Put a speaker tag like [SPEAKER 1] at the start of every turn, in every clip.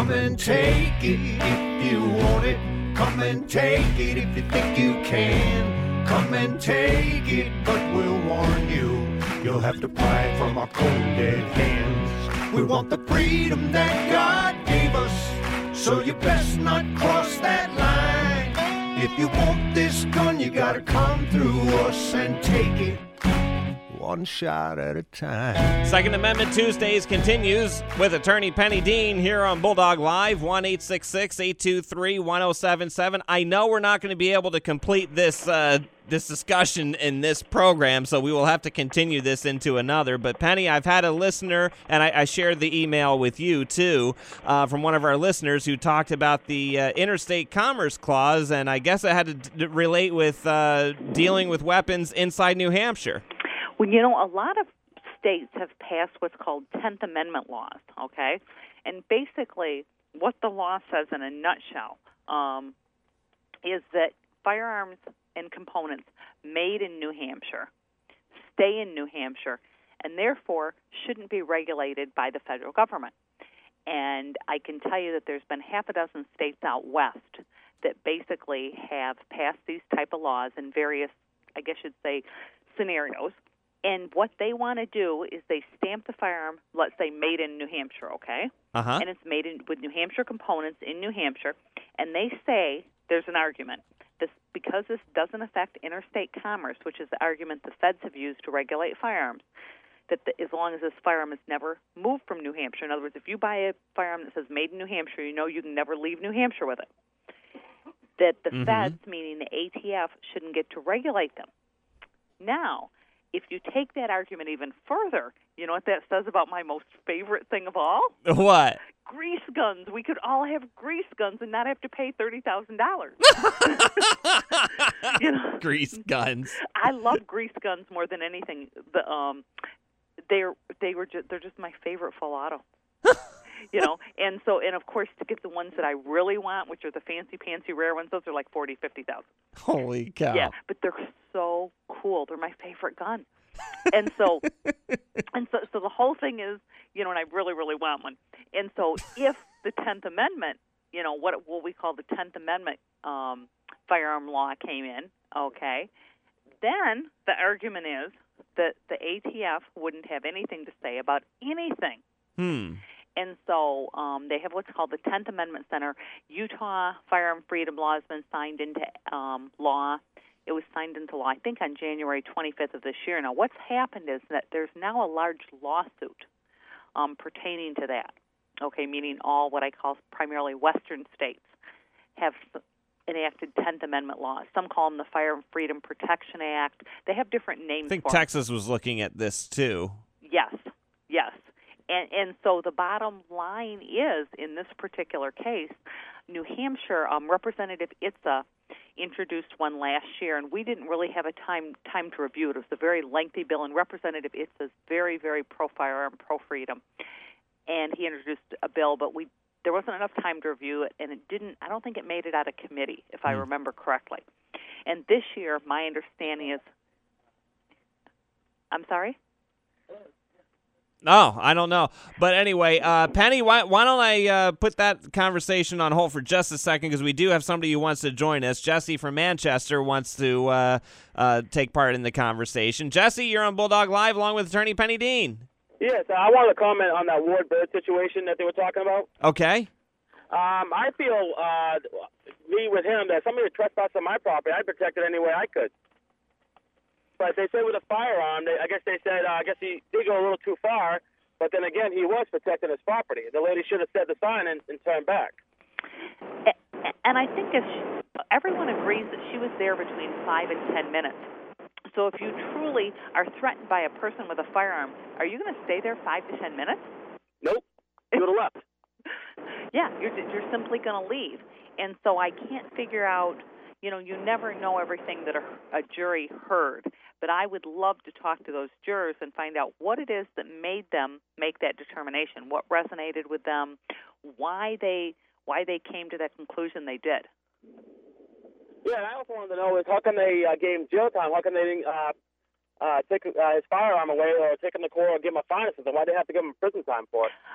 [SPEAKER 1] Come and take it if you want it. Come and take it if you think you can. Come and take it, but we'll warn you. You'll have to pry it from our cold dead hands. We want the freedom that God gave us, so you best not cross that line. If you want this gun, you gotta come through us and take it one shot at a time.
[SPEAKER 2] Second Amendment Tuesdays continues with attorney Penny Dean here on Bulldog Live, 1-866-823-1077. I know we're not going to be able to complete this discussion in this program, so we will have to continue this into another. But Penny, I've had a listener, and I shared the email with you too, from one of our listeners who talked about the Interstate Commerce Clause, and I guess it had to relate with dealing with weapons inside New Hampshire.
[SPEAKER 3] Well, you know, a lot of states have passed what's called 10th Amendment laws, okay? And basically what the law says in a nutshell is that firearms and components made in New Hampshire stay in New Hampshire and therefore shouldn't be regulated by the federal government. And I can tell you that there's been half a dozen states out west that basically have passed these type of laws in various, I guess you'd say, scenarios. And what they want to do is they stamp the firearm, let's say, made in New Hampshire, okay?
[SPEAKER 2] Uh-huh.
[SPEAKER 3] And it's made with New Hampshire components in New Hampshire. And they say, there's an argument, because this doesn't affect interstate commerce, which is the argument the feds have used to regulate firearms, that as long as this firearm is never moved from New Hampshire. In other words, if you buy a firearm that says made in New Hampshire, you know you can never leave New Hampshire with it. That the feds, meaning the ATF, shouldn't get to regulate them. Now, if you take that argument even further, you know what that says about my most favorite thing of all?
[SPEAKER 2] What?
[SPEAKER 3] Grease guns. We could all have grease guns and not have to pay $30,000. You know?
[SPEAKER 2] Grease guns.
[SPEAKER 3] I love grease guns more than anything. They're just my favorite full auto. You know, and of course to get the ones that I really want, which are the fancy rare ones, those are like $40,000-$50,000.
[SPEAKER 2] Holy cow!
[SPEAKER 3] Yeah, but they're so cool. They're my favorite gun, and so the whole thing is, you know, and I really want one. And so if the 10th Amendment, you know, what we call the 10th Amendment firearm law came in, okay, then the argument is that the ATF wouldn't have anything to say about anything. And so they have what's called the 10th Amendment Center. Utah Firearm Freedom Law has been signed into law. It was signed into law, I think, on January 25th of this year. Now, what's happened is that there's now a large lawsuit pertaining to that, okay, meaning all what I call primarily Western states have enacted 10th Amendment laws. Some call them the Firearm Freedom Protection Act. They have different names
[SPEAKER 2] I think
[SPEAKER 3] for
[SPEAKER 2] Texas was looking at this, too.
[SPEAKER 3] Yes. And so the bottom line is, in this particular case, New Hampshire, Representative Itza introduced one last year, and we didn't really have a time to review it. It was a very lengthy bill, and Representative Itza is very, very pro-firearm, pro-freedom. And he introduced a bill, but there wasn't enough time to review it, and I don't think it made it out of committee, if I remember correctly. And this year, my understanding is, I'm sorry?
[SPEAKER 2] No, I don't know. But anyway, Penny, why don't I put that conversation on hold for just a second, because we do have somebody who wants to join us. Jesse from Manchester wants to take part in the conversation. Jesse, you're on Bulldog Live along with attorney Penny Dean.
[SPEAKER 4] Yes, I wanted to comment on that Ward Bird situation that they were talking about.
[SPEAKER 2] Okay.
[SPEAKER 4] I feel, me with him, that somebody trespassed on my property, I'd protect it any way I could. But they said with a firearm, I guess he did go a little too far, but then again, he was protecting his property. The lady should have said the sign and turned back.
[SPEAKER 3] And I think everyone agrees that she was there between 5 and 10 minutes. So if you truly are threatened by a person with a firearm, are you going to stay there 5 to 10 minutes?
[SPEAKER 4] Nope. You would have left.
[SPEAKER 3] Yeah, you're simply going to leave. And so I can't figure out, you know, you never know everything that a jury heard. But I would love to talk to those jurors and find out what it is that made them make that determination, what resonated with them, why they came to that conclusion they did.
[SPEAKER 4] Yeah, and I also wanted to know is how come they gave him jail time? How come they didn't take his firearm away or take him to court or give him a fine or something? Why did they have to give him prison time for it?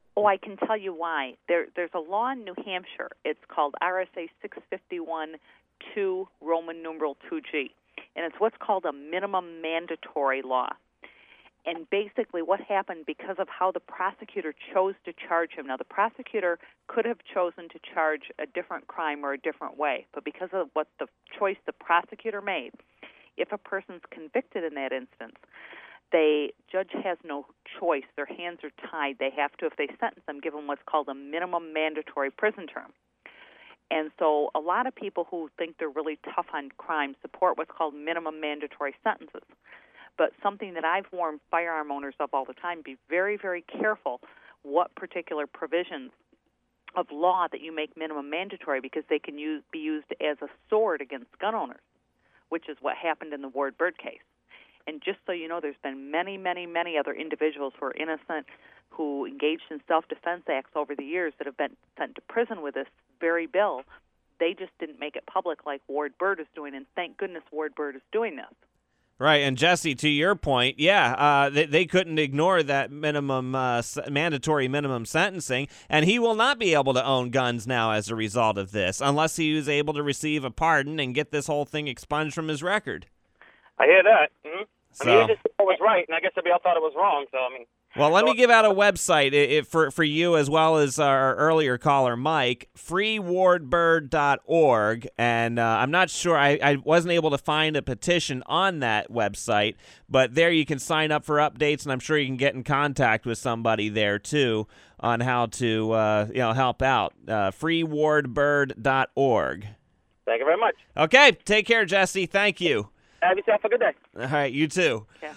[SPEAKER 3] Oh, I can tell you why. There's a law in New Hampshire. It's called RSA 651-2, Roman numeral 2G. And it's what's called a minimum mandatory law. And basically what happened because of how the prosecutor chose to charge him. Now, the prosecutor could have chosen to charge a different crime or a different way, but because of what the choice the prosecutor made, if a person's convicted in that instance, the judge has no choice. Their hands are tied. They have to, if they sentence them, give them what's called a minimum mandatory prison term. And so a lot of people who think they're really tough on crime support what's called minimum mandatory sentences. But something that I've warned firearm owners of all the time, be very, very careful what particular provisions of law that you make minimum mandatory, because they can be used as a sword against gun owners, which is what happened in the Ward Bird case. And just so you know, there's been many, many, many other individuals who are innocent who engaged in self-defense acts over the years that have been sent to prison with this very bill. They just didn't make it public like Ward Bird is doing, and thank goodness Ward Bird is doing this.
[SPEAKER 2] Right, and Jesse, to your point, they couldn't ignore that minimum mandatory minimum sentencing, and he will not be able to own guns now as a result of this, unless he was able to receive a pardon and get this whole thing expunged from his record.
[SPEAKER 4] I hear that. Mm-hmm.
[SPEAKER 2] So,
[SPEAKER 4] I mean, you just thought it was right, and I guess everybody else thought it was wrong. So, I mean.
[SPEAKER 2] Well, let me give out a website for you as well as our earlier caller, Mike, freewardbird.org. And I'm not sure, I wasn't able to find a petition on that website, but there you can sign up for updates, and I'm sure you can get in contact with somebody there, too, on how to help out. freewardbird.org.
[SPEAKER 4] Thank you very much.
[SPEAKER 2] Okay, take care, Jesse. Thank you.
[SPEAKER 4] Have yourself a good day.
[SPEAKER 2] All right, you too.
[SPEAKER 3] Yeah.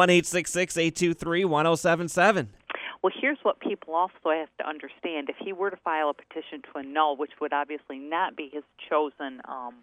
[SPEAKER 2] 1-866-823-1077.
[SPEAKER 3] Well, here's what people also have to understand. If he were to file a petition to annul, which would obviously not be his chosen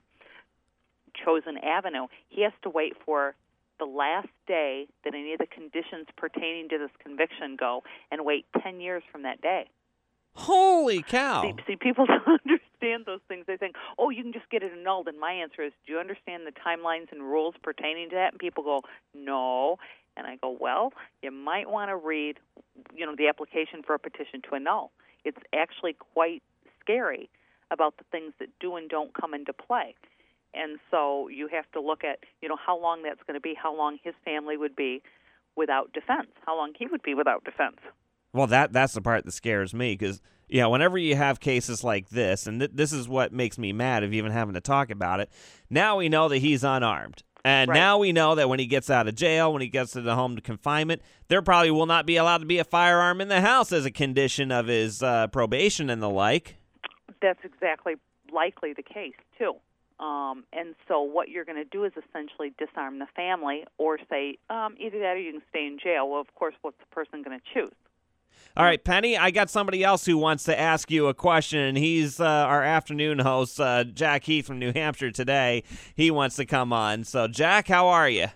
[SPEAKER 3] avenue, he has to wait for the last day that any of the conditions pertaining to this conviction go, and wait 10 years from that day.
[SPEAKER 2] Holy cow.
[SPEAKER 3] See, people don't understand those things. They think, oh, you can just get it annulled. And my answer is, do you understand the timelines and rules pertaining to that? And people go, no. And I go, well, you might want to read, the application for a petition to annul. It's actually quite scary about the things that do and don't come into play. And so you have to look at, how long that's going to be, how long his family would be without defense, how long he would be without defense.
[SPEAKER 2] Well, that's the part that scares me, because whenever you have cases like this, and this is what makes me mad of even having to talk about it, now we know that he's unarmed. And
[SPEAKER 3] right.
[SPEAKER 2] Now we know that when he gets out of jail, when he gets to the home confinement, there probably will not be allowed to be a firearm in the house as a condition of his probation and the like.
[SPEAKER 3] That's exactly likely the case, too. And so what you're going to do is essentially disarm the family, or say either that or you can stay in jail. Well, of course, what's the person going to choose?
[SPEAKER 2] All right, Penny, I got somebody else who wants to ask you a question, and he's our afternoon host, Jack Heath from New Hampshire today. He wants to come on. So, Jack, how are you?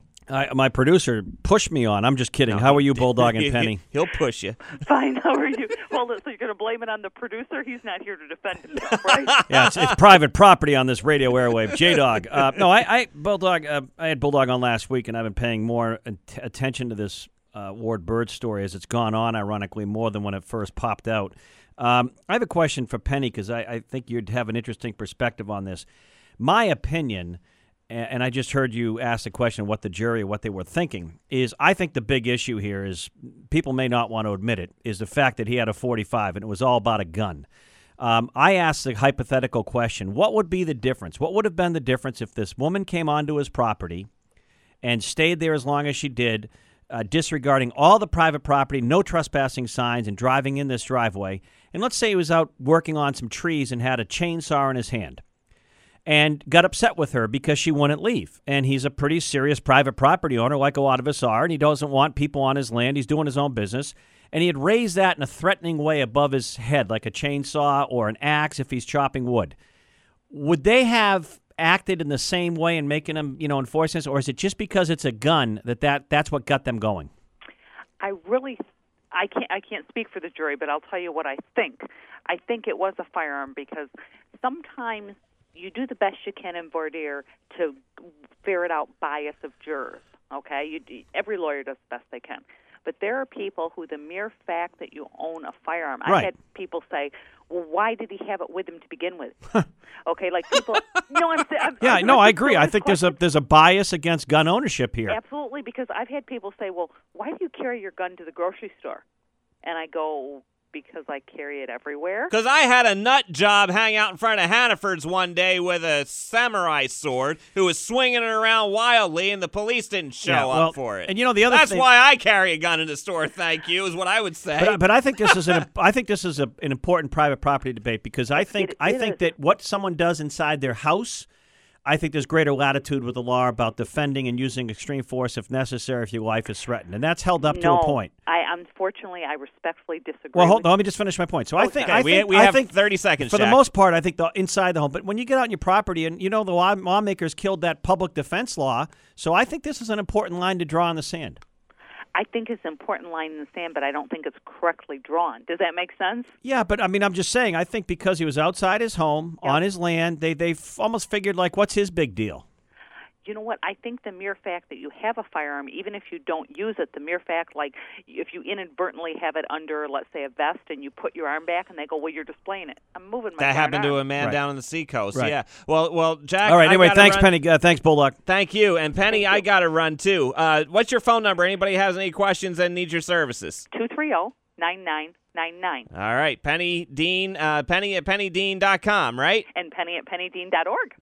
[SPEAKER 5] My producer pushed me on. I'm just kidding. No. How are you, Bulldog and Penny?
[SPEAKER 2] He'll push you.
[SPEAKER 3] Fine. How are you? Well, so you're going to blame it on the producer? He's not here to defend himself, right?
[SPEAKER 5] Yeah, it's private property on this radio airwave. J-Dog. No, Bulldog. I had Bulldog on last week, and I've been paying more attention to this Ward Bird story as it's gone on, ironically, more than when it first popped out. I have a question for Penny, because I think you'd have an interesting perspective on this. My opinion, and I just heard you ask the question what the jury, what they were thinking, is I think the big issue here is, people may not want to admit it, is the fact that he had a .45 and it was all about a gun. I asked the hypothetical question, what would be the difference? What would have been the difference if this woman came onto his property and stayed there as long as she did, disregarding all the private property, no trespassing signs, and driving in this driveway? And let's say he was out working on some trees and had a chainsaw in his hand and got upset with her because she wouldn't leave. And he's a pretty serious private property owner, like a lot of us are, and he doesn't want people on his land. He's doing his own business. And he had raised that in a threatening way above his head, like a chainsaw or an axe if he's chopping wood. Would they have acted in the same way and making them, enforce this, or is it just because it's a gun that's what got them going?
[SPEAKER 3] I can't speak for the jury, but I'll tell you what I think. I think it was a firearm, because sometimes you do the best you can in voir dire to ferret out bias of jurors. Okay, every lawyer does the best they can. But there are people who the mere fact that you own a firearm,
[SPEAKER 5] Right.
[SPEAKER 3] I had people say, well, why did he have it with him to begin with? Okay, like people,
[SPEAKER 5] I agree. I think there's a bias against gun ownership here.
[SPEAKER 3] Absolutely, because I've had people say, well, why do you carry your gun to the grocery store? And I go, because I carry it everywhere.
[SPEAKER 2] Because I had a nut job hang out in front of Hannaford's one day with a samurai sword who was swinging it around wildly, and the police didn't show up for it.
[SPEAKER 5] And the other
[SPEAKER 2] That's
[SPEAKER 5] thing,
[SPEAKER 2] why I carry a gun in the store. Thank you, is what I would say.
[SPEAKER 5] But I think this is an important private property debate because I think that what someone does inside their house, I think there's greater latitude with the law about defending and using extreme force if necessary if your life is threatened, and that's held up to a point.
[SPEAKER 3] Unfortunately, I respectfully disagree.
[SPEAKER 5] Well, hold on, let me just finish my point. So I think
[SPEAKER 2] we have 30 seconds.
[SPEAKER 5] For the most part, I think inside the home. But when you get out on your property, and the lawmakers killed that public defense law, so I think this is an important line to draw in the sand.
[SPEAKER 3] I think it's an important line in the sand, but I don't think it's correctly drawn. Does that make sense?
[SPEAKER 5] Yeah, but I'm just saying, I think because he was outside his home, on his land, they've almost figured, like, what's his big deal?
[SPEAKER 3] You know what? I think the mere fact that you have a firearm, even if you don't use it, the mere fact, like, if you inadvertently have it under, let's say, a vest, and you put your arm back, and they go, well, you're displaying it. I'm moving my
[SPEAKER 2] That happened
[SPEAKER 3] arm.
[SPEAKER 2] to a man down on the seacoast.
[SPEAKER 5] Right.
[SPEAKER 2] Yeah. Well, Jack.
[SPEAKER 5] All right. Anyway, thanks,
[SPEAKER 2] run.
[SPEAKER 5] Penny. Thanks, Bulldog.
[SPEAKER 2] Thank you. And Penny, I got to run too. What's your phone number? Anybody has any questions and needs your services?
[SPEAKER 3] 230-9999.
[SPEAKER 2] All right. Penny Dean, Penny at pennydean.com, right?
[SPEAKER 3] And Penny at pennydean.org.